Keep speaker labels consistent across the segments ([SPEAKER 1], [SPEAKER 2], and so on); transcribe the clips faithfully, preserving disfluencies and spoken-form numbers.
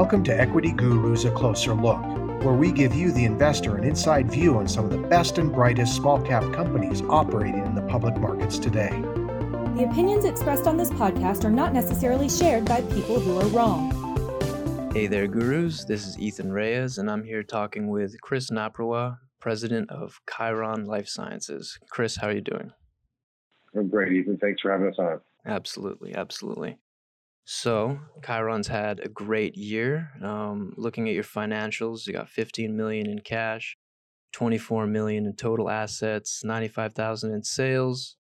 [SPEAKER 1] Welcome to Equity Gurus A Closer Look, where we give you, the investor, an inside view on some of the best and brightest small-cap companies operating in the public markets today.
[SPEAKER 2] The opinions expressed on this podcast are not necessarily shared by people who are wrong.
[SPEAKER 3] Hey there, gurus. This is Ethan Reyes, and I'm here talking with Chris Naprawa, president of Chiron Life Sciences. Chris, how are you doing?
[SPEAKER 4] I'm great, Ethan. Thanks for having us on.
[SPEAKER 3] Absolutely, absolutely. So, Chiron's had a great year. Um, looking at your financials, you got fifteen million dollars in cash, twenty-four million dollars in total assets, ninety-five thousand dollars in sales.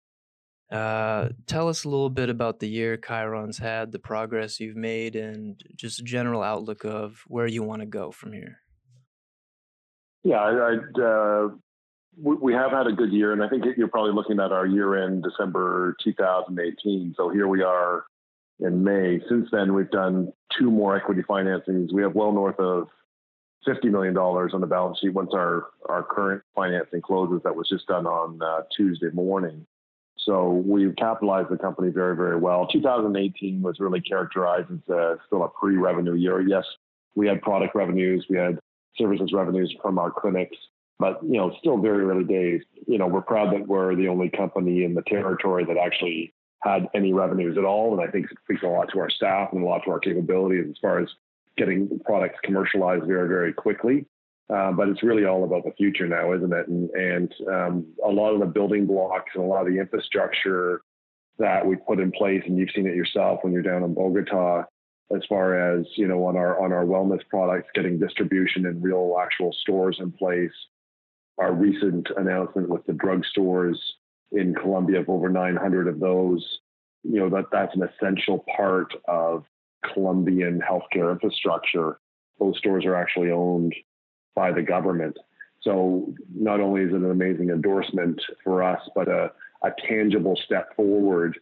[SPEAKER 3] Uh, tell us a little bit about the year Chiron's had, the progress you've made, and just a general outlook of where you want to go from here.
[SPEAKER 4] Yeah, I, I'd, uh, we, we have had a good year, and I think you're probably looking at our year-end December two thousand eighteen. So here we are in May. Since then, we've done two more equity financings. We have well north of fifty million dollars on the balance sheet once our, our current financing closes. That was just done on uh, Tuesday morning. So we've capitalized the company very, very well. two thousand eighteen was really characterized as uh, still a pre-revenue year. Yes, we had product revenues, we had services revenues from our clinics, but, you know, still very early days. You know, we're proud that we're the only company in the territory that actually had any revenues at all. And I think it speaks a lot to our staff and a lot to our capabilities as far as getting products commercialized very, very quickly. Uh, but it's really all about the future now, isn't it? And, and um, a lot of the building blocks and a lot of the infrastructure that we put in place, and you've seen it yourself when you're down in Bogota, as far as, you know, on our on our wellness products, getting distribution in real actual stores in place. Our recent announcement with the drugstores in Colombia of over nine hundred of those, you know, that that's an essential part of Colombian healthcare infrastructure. Those stores are actually owned by the government. So not only is it an amazing endorsement for us, but a, a tangible step forward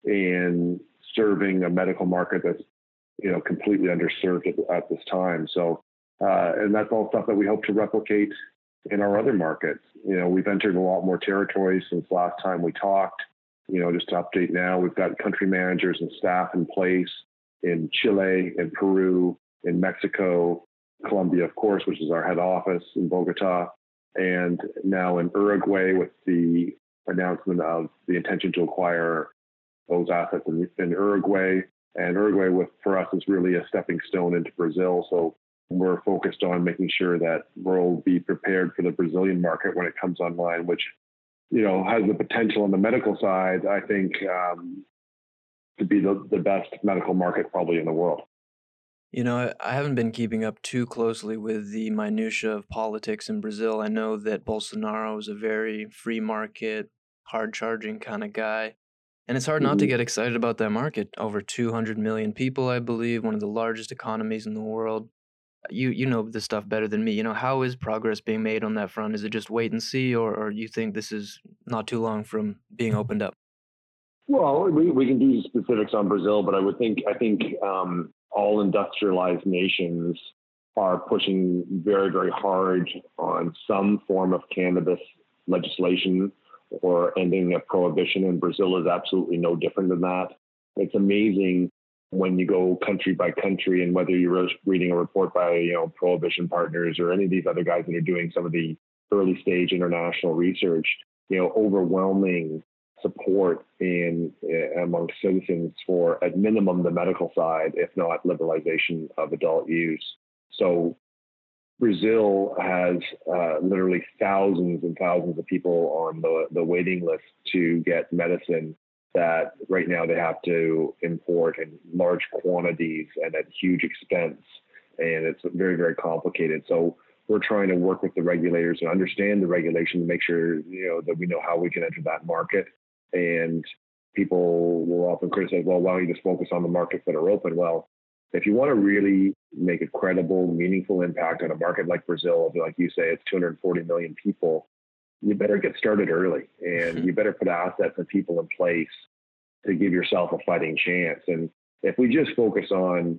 [SPEAKER 4] in serving a medical market that's, you know, completely underserved at, at this time. So, uh, and that's all stuff that we hope to replicate in our other markets. You know, we've entered a lot more territories since last time we talked. You know, just to update now, we've got country managers and staff in place in Chile, in Peru, in Mexico, Colombia, of course, which is our head office in Bogota, and now in Uruguay with the announcement of the intention to acquire those assets in, in Uruguay. And Uruguay, with for us, is really a stepping stone into Brazil. So we're focused on making sure that we'll be prepared for the Brazilian market when it comes online, which, you know, has the potential on the medical side, I think, um, to be the, the best medical market probably in the world.
[SPEAKER 3] You know, I, I haven't been keeping up too closely with the minutia of politics in Brazil. I know that Bolsonaro is a very free market, hard-charging kind of guy. And it's hard not to get excited about that market. Over two hundred million people, I believe, one of the largest economies in the world. You you know this stuff better than me. You know, how is progress being made on that front? Is it just wait and see, or, or you think this is not too long from being opened up?
[SPEAKER 4] Well, we, we can do specifics on Brazil, but I would think, I think um, all industrialized nations are pushing very, very hard on some form of cannabis legislation or ending a prohibition, and Brazil is absolutely no different than that. It's amazing when you go country by country, and whether you're reading a report by, you know, Prohibition Partners or any of these other guys that are doing some of the early stage international research, you know, overwhelming support in uh, amongst citizens for, at minimum, the medical side, if not liberalization of adult use. So Brazil has uh, literally thousands and thousands of people on the, the waiting list to get medicine that right now they have to import in large quantities and at huge expense. And it's very, very complicated. So we're trying to work with the regulators and understand the regulation to make sure, you know, that we know how we can enter that market. And people will often criticize, well, why don't you just focus on the markets that are open? Well, if you want to really make a credible, meaningful impact on a market like Brazil, like you say, it's two hundred forty million people, you better get started early, and you better put assets and people in place to give yourself a fighting chance. And if we just focus on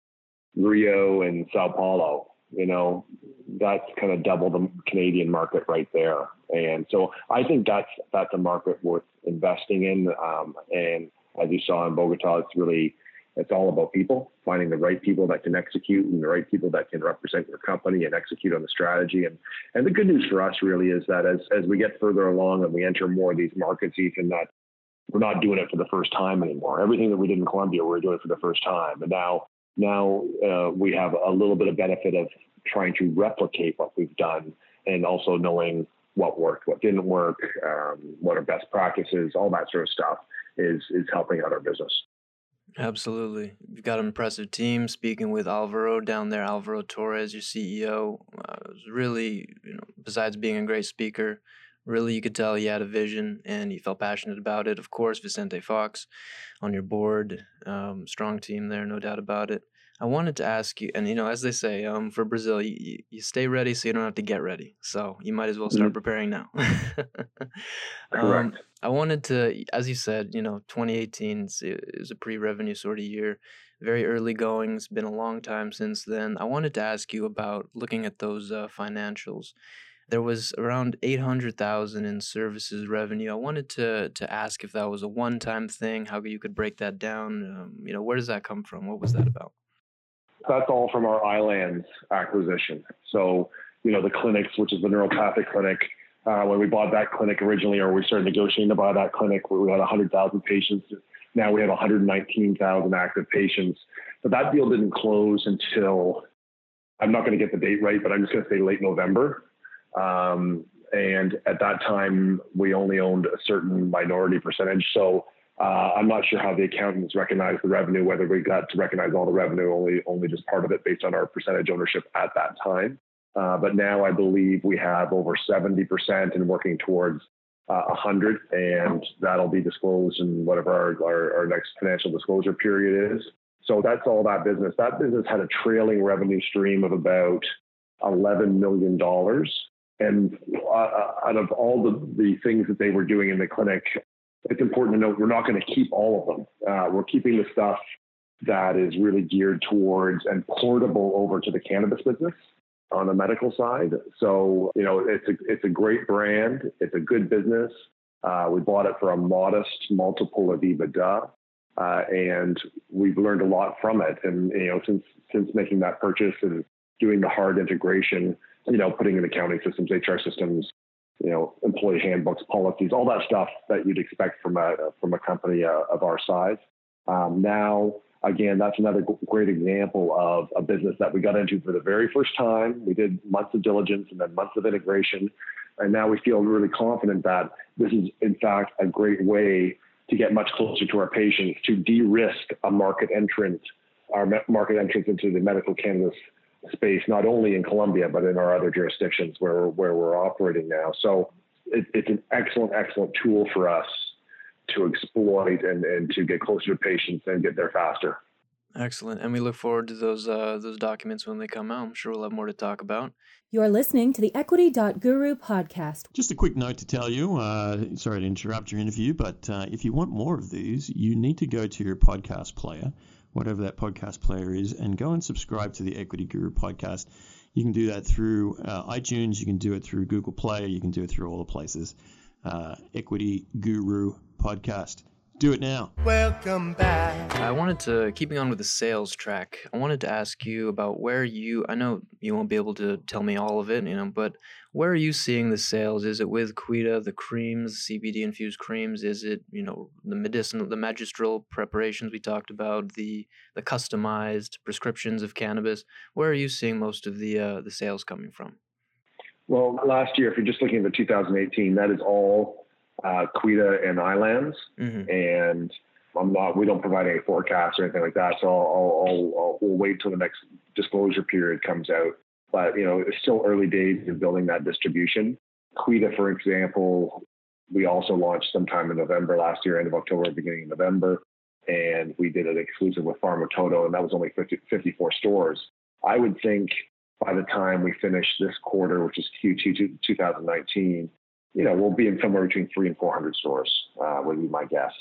[SPEAKER 4] Rio and Sao Paulo, you know, that's kind of double the Canadian market right there. And so I think that's that's a market worth investing in. Um, and as you saw in Bogota, it's really It's all about people, finding the right people that can execute and the right people that can represent your company and execute on the strategy. And and the good news for us really is that as, as we get further along and we enter more of these markets, Ethan, that we're not doing it for the first time anymore. Everything that we did in Colombia, we're doing it for the first time. And now, now uh, we have a little bit of benefit of trying to replicate what we've done and also knowing what worked, what didn't work, um, what are best practices, all that sort of stuff is is helping out our business.
[SPEAKER 3] Absolutely. You've got an impressive team. Speaking with Alvaro down there, Alvaro Torres, your C E O, uh, was really, you know, besides being a great speaker, really you could tell he had a vision and he felt passionate about it. Of course, Vicente Fox on your board, um, strong team there, no doubt about it. I wanted to ask you, and you know, as they say, um, for Brazil, you, you stay ready so you don't have to get ready. So you might as well start mm-hmm. preparing now.
[SPEAKER 4] Correct.
[SPEAKER 3] Um, I wanted to, as you said, you know, twenty eighteen is, is a pre-revenue sort of year, very early going. It's been a long time since then. I wanted to ask you about looking at those uh, financials. There was around eight hundred thousand in services revenue. I wanted to to ask if that was a one-time thing, how you could break that down. Um, you know, where does that come from? What was that about?
[SPEAKER 4] That's all from our Islands acquisition. So, you know, the clinics, which is the neuropathic clinic, uh, when we bought that clinic originally, or we started negotiating to buy that clinic, where we had one hundred thousand patients. Now we have one hundred nineteen thousand active patients. But that deal didn't close until, I'm not going to get the date right, but I'm just going to say late November. Um, and at that time, we only owned a certain minority percentage. So uh, I'm not sure how the accountants recognized the revenue, whether we got to recognize all the revenue, only only just part of it based on our percentage ownership at that time. Uh, but now I believe we have over seventy percent and working towards uh, one hundred, and that'll be disclosed in whatever our, our, our next financial disclosure period is. So that's all that business. That business had a trailing revenue stream of about eleven million dollars. And uh, out of all the, the things that they were doing in the clinic, it's important to note we're not going to keep all of them. Uh, we're keeping the stuff that is really geared towards and portable over to the cannabis business on the medical side. So, you know, it's a, it's a great brand. It's a good business. Uh, we bought it for a modest multiple of EBITDA. Uh, and we've learned a lot from it. And, you know, since, since making that purchase and doing the hard integration, you know, putting in accounting systems, H R systems, you know, employee handbooks, policies, all that stuff that you'd expect from a from a company uh, of our size. Um, now, again, that's another great example of a business that we got into for the very first time. We did months of diligence and then months of integration. And now we feel really confident that this is, in fact, a great way to get much closer to our patients, to de-risk a market entrant, our market entrance into the medical cannabis space, not only in Colombia, but in our other jurisdictions where, where we're operating now. So it, it's an excellent, excellent tool for us to exploit and, and to get closer to patients and get there faster.
[SPEAKER 3] Excellent. And we look forward to those uh, those documents when they come out. I'm sure we'll have more to talk about.
[SPEAKER 2] You're listening to the Equity dot Guru podcast.
[SPEAKER 5] Just a quick note to tell you, uh, sorry to interrupt your interview, but uh, if you want more of these, you need to go to your podcast player, whatever that podcast player is, and go and subscribe to the Equity Guru podcast. You can do that through uh, iTunes. You can do it through Google Play. You can do it through all the places. Uh, Equity Guru podcast. Do it now.
[SPEAKER 3] Welcome back. I wanted to, keeping on with the sales track, I wanted to ask you about where you, I know you won't be able to tell me all of it, you know, but where are you seeing the sales? Is it with Kuida, the creams, C B D infused creams? Is it, you know, the medicinal, the magistral preparations we talked about, the the customized prescriptions of cannabis? Where are you seeing most of the uh, the sales coming from?
[SPEAKER 4] Well, last year, if you're just looking at the two thousand eighteen, that is all uh, Kuida and Islands, mm-hmm. and I'm not. We don't provide any forecasts or anything like that. So I'll, I'll, I'll we'll wait till the next disclosure period comes out. But, you know, it's still early days of building that distribution. Kuida, for example, we also launched sometime in November last year, end of October, beginning of November. And we did an exclusive with Pharmatodo, and that was only fifty, fifty-four stores. I would think by the time we finish this quarter, which is Q two two thousand nineteen, you know, we'll be in somewhere between three and four hundred stores, uh, would be my guess.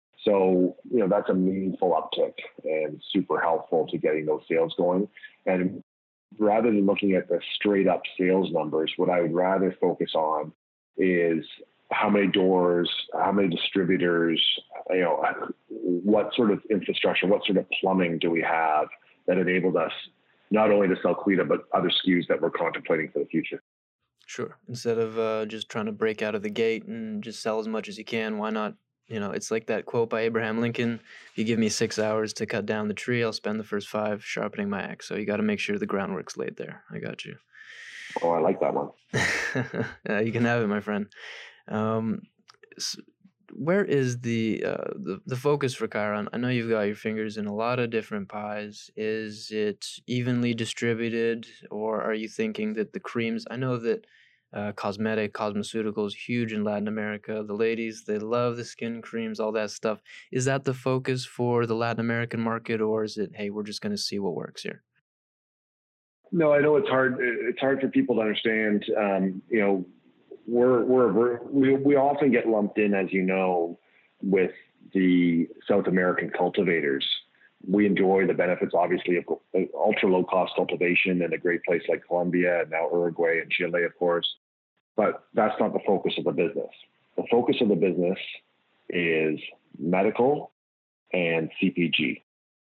[SPEAKER 4] So, you know, that's a meaningful uptick and super helpful to getting those sales going. And rather than looking at the straight up sales numbers, what I would rather focus on is how many doors, how many distributors, you know, what sort of infrastructure, what sort of plumbing do we have that enabled us not only to sell Cuida, but other S K Us that we're contemplating for the future.
[SPEAKER 3] Sure. Instead of uh, just trying to break out of the gate and just sell as much as you can, why not? You know, it's like that quote by Abraham Lincoln: if you give me six hours to cut down the tree, I'll spend the first five sharpening my axe. So you got to make sure the groundwork's laid there. I got you.
[SPEAKER 4] Oh, I like that one.
[SPEAKER 3] uh, you can have it, my friend. Um, s where is the, uh, the the focus for Chiron? I know you've got your fingers in a lot of different pies. Is it evenly distributed, or are you thinking that the creams? I know that uh, cosmetic, cosmeceuticals, huge in Latin America. The ladies, they love the skin creams, all that stuff. Is that the focus for the Latin American market, or is it, hey, we're just going to see what works here?
[SPEAKER 4] No, I know it's hard. It's hard for people to understand. Um, you know, we're, we're, we're, we, we often get lumped in, as you know, with the South American cultivators. We enjoy the benefits, obviously, of ultra low cost cultivation in a great place like Colombia and now Uruguay and Chile, of course. But that's not the focus of the business. The focus of the business is medical and C P G.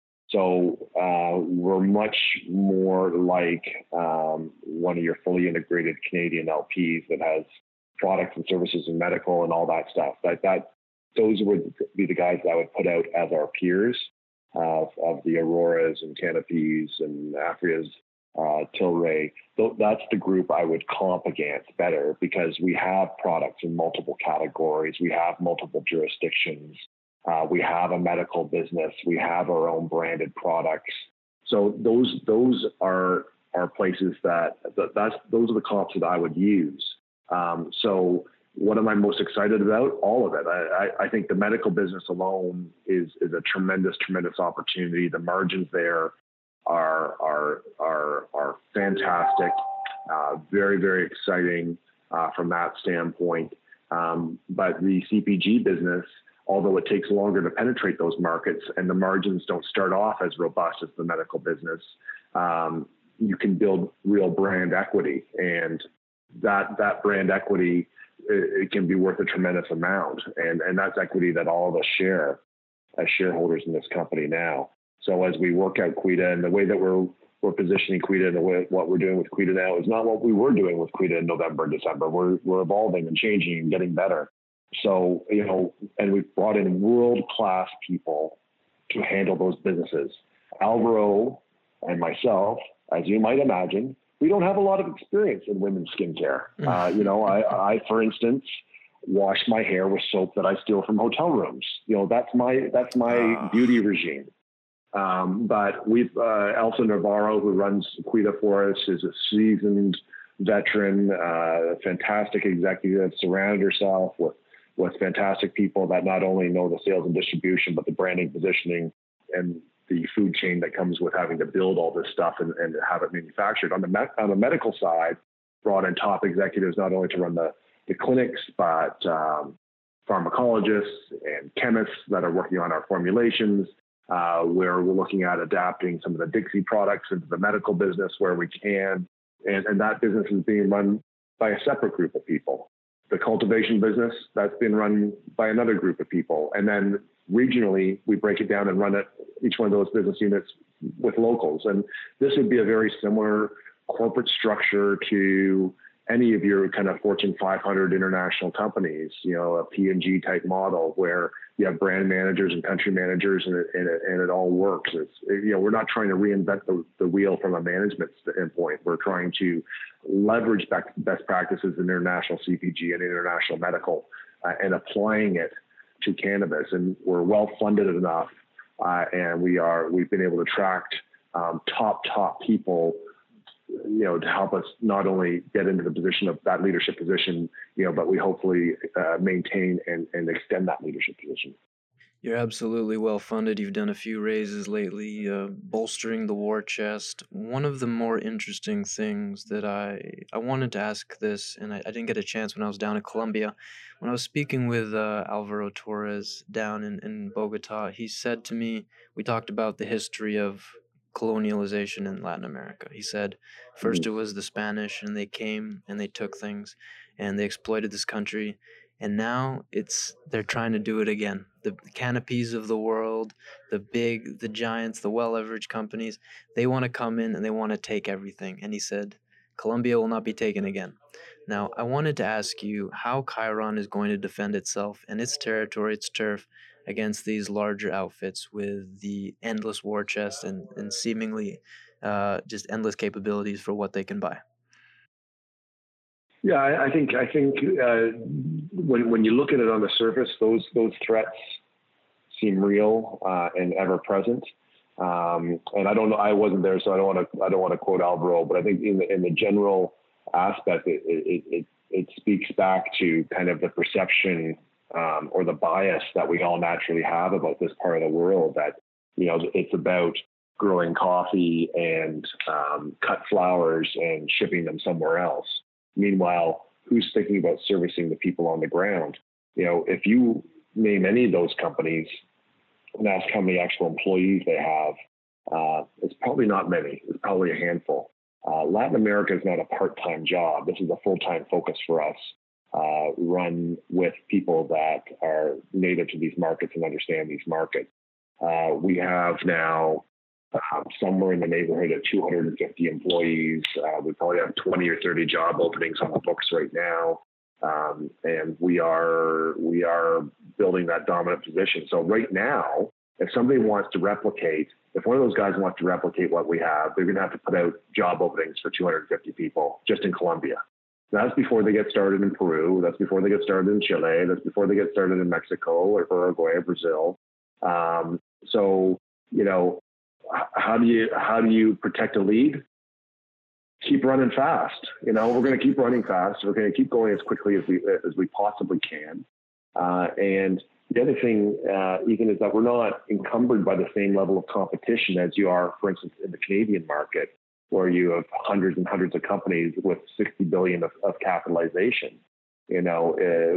[SPEAKER 4] So uh, we're much more like um, one of your fully integrated Canadian L Ps that has products and services and medical and all that stuff. That that those would be the guys that I would put out as our peers uh, of the Auroras and Canopies and Afrias, uh, Tilray. So that's the group I would comp against better because we have products in multiple categories. We have multiple jurisdictions. Uh, we have a medical business. We have our own branded products. So those those are are places that, that that's those are the comps that I would use. Um, so what am I most excited about? All of it. I, I, I think the medical business alone is is a tremendous tremendous opportunity. The margins there are are are are fantastic. Uh, very very exciting uh, from that standpoint. Um, but the C P G business, although it takes longer to penetrate those markets and the margins don't start off as robust as the medical business, um, you can build real brand equity. And that that brand equity, it, it can be worth a tremendous amount. And, and that's equity that all of us share as shareholders in this company now. So as we work out Cuida, and the way that we're we're positioning Cuida and the way what we're doing with Cuida now is not what we were doing with Cuida in November and December. We're, we're evolving and changing and getting better. So, you know, and we've brought in world-class people to handle those businesses. Alvaro and myself, as you might imagine, we don't have a lot of experience in women's skincare. Uh, you know, I, I, for instance, wash my hair with soap that I steal from hotel rooms. You know, that's my, that's my uh. beauty regime. Um, but we've, uh, Elsa Navarro, who runs Cuida for us, is a seasoned veteran, uh, fantastic executive, surrounded herself with with fantastic people that not only know the sales and distribution, but the branding, positioning, and the food chain that comes with having to build all this stuff and, and have it manufactured. On the me- on the medical side, brought in top executives not only to run the, the clinics, but um, pharmacologists and chemists that are working on our formulations, uh, where we're looking at adapting some of the Dixie products into the medical business where we can. And, and that business is being run by a separate group of people. The cultivation business, that's been run by another group of people. And then regionally, we break it down and run it, each one of those business units with locals. And this would be a very similar corporate structure to any of your kind of Fortune five hundred international companies, you know, a P and G type model where you have brand managers and country managers and it, and it, and it all works. It's, you know, we're not trying to reinvent the, the wheel from a management standpoint. We're trying to leverage best, best practices in international C P G and international medical uh, and applying it to cannabis. And we're well funded enough uh, and we are, we've been able to attract um, top, top people, you know, to help us not only get into the position of that leadership position, you know, but we hopefully uh, maintain and, and extend that leadership position.
[SPEAKER 3] You're absolutely well funded. You've done a few raises lately, uh, bolstering the war chest. One of the more interesting things that I I wanted to ask this, and I, I didn't get a chance when I was down in Colombia. When I was speaking with uh, Alvaro Torres down in, in Bogota, he said to me, we talked about the history of colonialization in Latin America. He said, first it was the Spanish, and they came and they took things, and they exploited this country. And now it's they're trying to do it again. The Canopies of the world, the big, the giants, the well-leveraged companies, they want to come in and they want to take everything. And he said, Colombia will not be taken again. Now, I wanted to ask you how Chiron is going to defend itself and its territory, its turf, against these larger outfits with the endless war chest and, and seemingly uh, just endless capabilities for what they can buy.
[SPEAKER 6] Yeah, I, I think I think uh, when when you look at it on the surface, those those threats seem real uh, and ever present. Um, and I don't know, I wasn't there, so I don't want to I don't want to quote Alvaro, but I think in the in the general aspect, it it it, it speaks back to kind of the perception um, or the bias that we all naturally have about this part of the world. That you know it's about growing coffee and um, cut flowers and shipping them somewhere else. Meanwhile, who's thinking about servicing the people on the ground? You know, if you name any of those companies and ask how many actual employees they have, uh, it's probably not many. It's probably a handful. Uh, Latin America is not a part-time job. This is a full-time focus for us, uh, run with people that are native to these markets and understand these markets. Uh, we have now Um, somewhere in the neighborhood of two hundred fifty employees. Uh, we probably have twenty or thirty job openings on the books right now. Um, and we are, we are building that dominant position. So right now, if somebody wants to replicate, if one of those guys wants to replicate what we have, they're going to have to put out job openings for two hundred fifty people just in Colombia. That's before they get started in Peru. That's before they get started in Chile. That's before they get started in Mexico or Uruguay or Brazil. Um, so, you know, How do you how do you protect a lead? Keep running fast. You know, we're going to keep running fast. We're going to keep going as quickly as we as we possibly can. Uh, and the other thing, uh, Ethan, is that we're not encumbered by the same level of competition as you are, for instance, in the Canadian market, where you have hundreds and hundreds of companies with sixty billion of, of capitalization. You know, uh,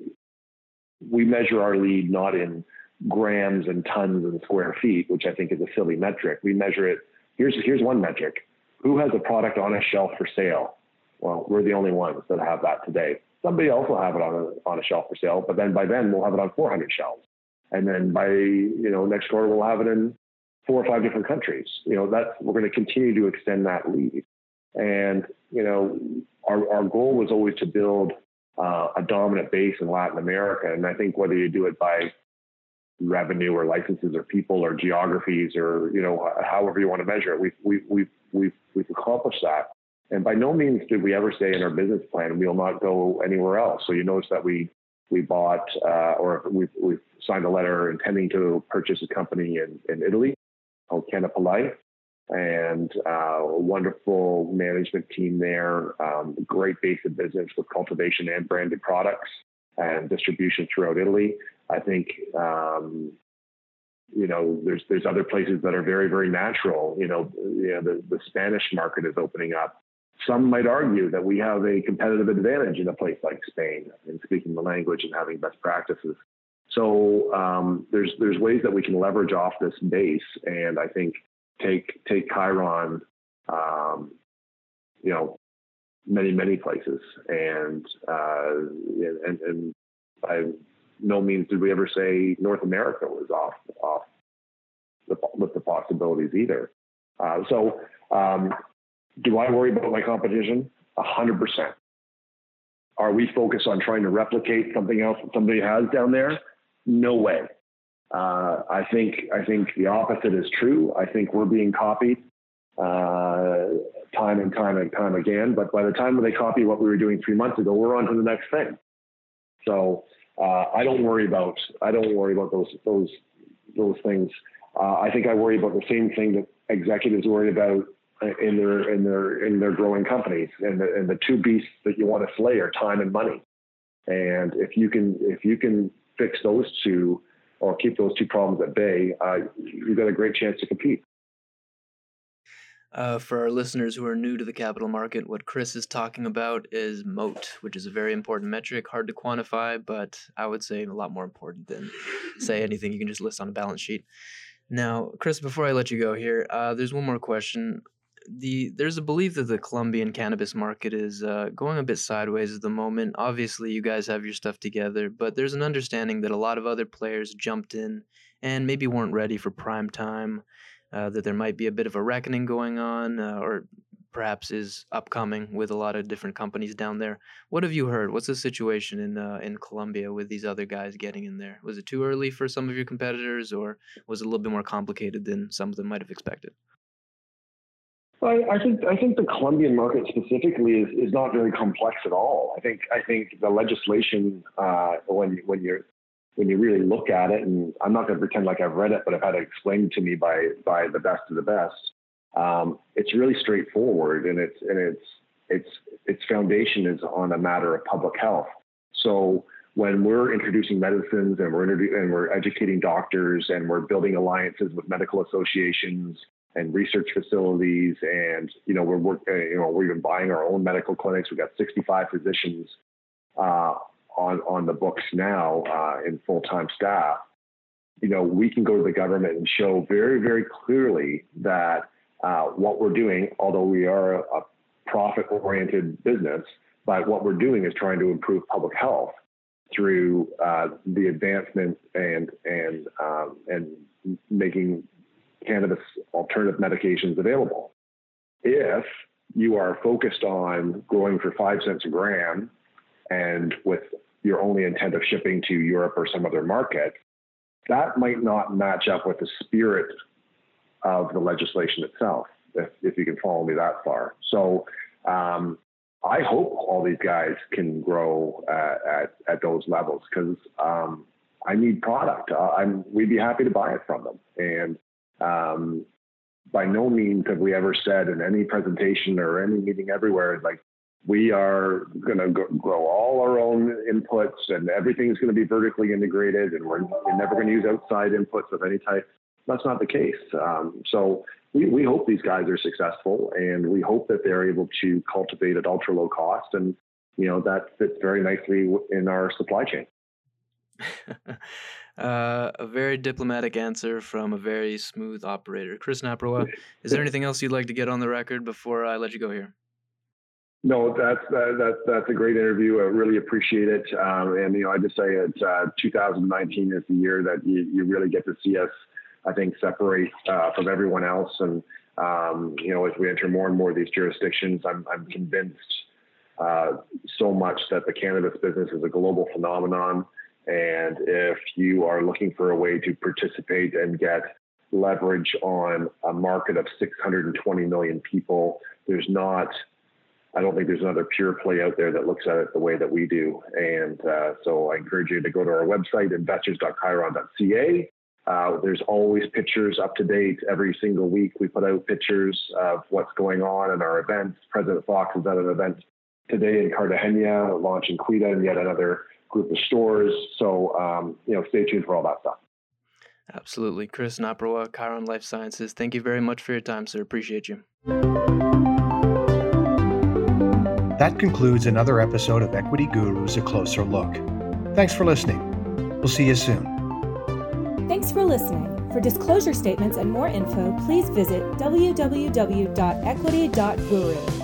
[SPEAKER 6] we measure our lead not in grams and tons and square feet, which I think is a silly metric. We measure it. Here's here's one metric. Who has a product on a shelf for sale? Well, we're the only ones that have that today. Somebody else will have it on a, on a shelf for sale, but then by then we'll have it on four hundred shelves. And then by, you know, next quarter, we'll have it in four or five different countries. You know, that's, we're going to continue to extend that lead. And, you know, our, our goal was always to build uh, a dominant base in Latin America. And I think whether you do it by revenue or licenses or people or geographies or, you know, however you want to measure it, we've, we've, we've, we've, we've accomplished that. And by no means did we ever say in our business plan, we'll not go anywhere else. So you notice that we, we bought uh, or we've, we've signed a letter intending to purchase a company in, in Italy called Canapa Life, and uh, a wonderful management team there, um, great base of business with cultivation and branded products and distribution throughout Italy. I think, um, you know, there's there's other places that are very, very natural. You know, you know the, the Spanish market is opening up. Some might argue that we have a competitive advantage in a place like Spain in speaking the language and having best practices. So um, there's there's ways that we can leverage off this base, and I think take take Chiron, um, you know, many many places, and uh, and and I. no means did we ever say North America was off off the, with the possibilities either. Uh, so um, do I worry about my competition? A hundred percent. Are we focused on trying to replicate something else that somebody has down there? No way. Uh, I think I think the opposite is true. I think we're being copied uh, time and time and time again. But by the time they copy what we were doing three months ago, we're on to the next thing. So Uh, I don't worry about I don't worry about those those those things. Uh, I think I worry about the same thing that executives worry about in their in their in their growing companies. And the, and the two beasts that you want to slay are time and money. And if you can if you can fix those two or keep those two problems at bay, uh, you've got a great chance to compete.
[SPEAKER 3] Uh, for our listeners who are new to the capital market, what Chris is talking about is moat, which is a very important metric, hard to quantify, but I would say a lot more important than, say, anything you can just list on a balance sheet. Now, Chris, before I let you go here, uh, there's one more question. the there's a belief that the Colombian cannabis market is uh, going a bit sideways at the moment. Obviously, you guys have your stuff together, but there's an understanding that a lot of other players jumped in and maybe weren't ready for prime time, uh, that there might be a bit of a reckoning going on, uh, or perhaps is upcoming with a lot of different companies down there. What have you heard? What's the situation in uh, in Colombia with these other guys getting in there? Was it too early for some of your competitors, or was it a little bit more complicated than some of them might have expected?
[SPEAKER 6] Well, I think I think the Colombian market specifically is, is not very complex at all. I think I think the legislation uh, when when you when you really look at it, and I'm not going to pretend like I've read it, but I've had it explained to me by by the best of the best. Um, it's really straightforward, and it's and it's its its foundation is on a matter of public health. So when we're introducing medicines and we're introdu- and we're educating doctors and we're building alliances with medical associations and research facilities, and you know we're work, you know we're even buying our own medical clinics. We've got sixty-five physicians uh, on on the books now uh, in full-time staff. You know we can go to the government and show very very clearly that uh, what we're doing, although we are a, a profit-oriented business, but what we're doing is trying to improve public health through uh, the advancement and and um, and making cannabis alternative medications available. If you are focused on growing for five cents a gram and with your only intent of shipping to Europe or some other market, that might not match up with the spirit of the legislation itself, if, if you can follow me that far. So um, I hope all these guys can grow uh, at, at those levels, because um, I need product. Uh, I'm, we'd be happy to buy it from them. And Um, by no means have we ever said in any presentation or any meeting everywhere, like, we are going to grow all our own inputs and everything's going to be vertically integrated and we're, we're never going to use outside inputs of any type. That's not the case. Um, so we, we hope these guys are successful, and we hope that they're able to cultivate at ultra low cost. And, you know, that fits very nicely in our supply chain.
[SPEAKER 3] Uh, a very diplomatic answer from a very smooth operator. Chris Naprawa, is there anything else you'd like to get on the record before I let you go here?
[SPEAKER 6] No, that's that, that, that's a great interview. I really appreciate it. Um, and, you know, I just say that uh, two thousand nineteen is the year that you, you really get to see us, I think, separate uh, from everyone else. And, um, you know, as we enter more and more of these jurisdictions, I'm, I'm convinced uh, so much that the cannabis business is a global phenomenon. And if you are looking for a way to participate and get leverage on a market of six hundred twenty million people, there's not, I don't think there's another pure play out there that looks at it the way that we do. And uh, so I encourage you to go to our website, investors dot chiron dot c a. Uh, there's always pictures up to date. Every single week we put out pictures of what's going on in our events. President Fox is at an event today in Cartagena, launching Quita and yet another group of stores. So, um, you know, stay tuned for all that stuff.
[SPEAKER 3] Absolutely. Chris Naprawa, Chiron Life Sciences, thank you very much for your time, sir. Appreciate you.
[SPEAKER 1] That concludes another episode of Equity Gurus, A Closer Look. Thanks for listening. We'll see you soon.
[SPEAKER 2] Thanks for listening. For disclosure statements and more info, please visit w w w dot equity dot guru.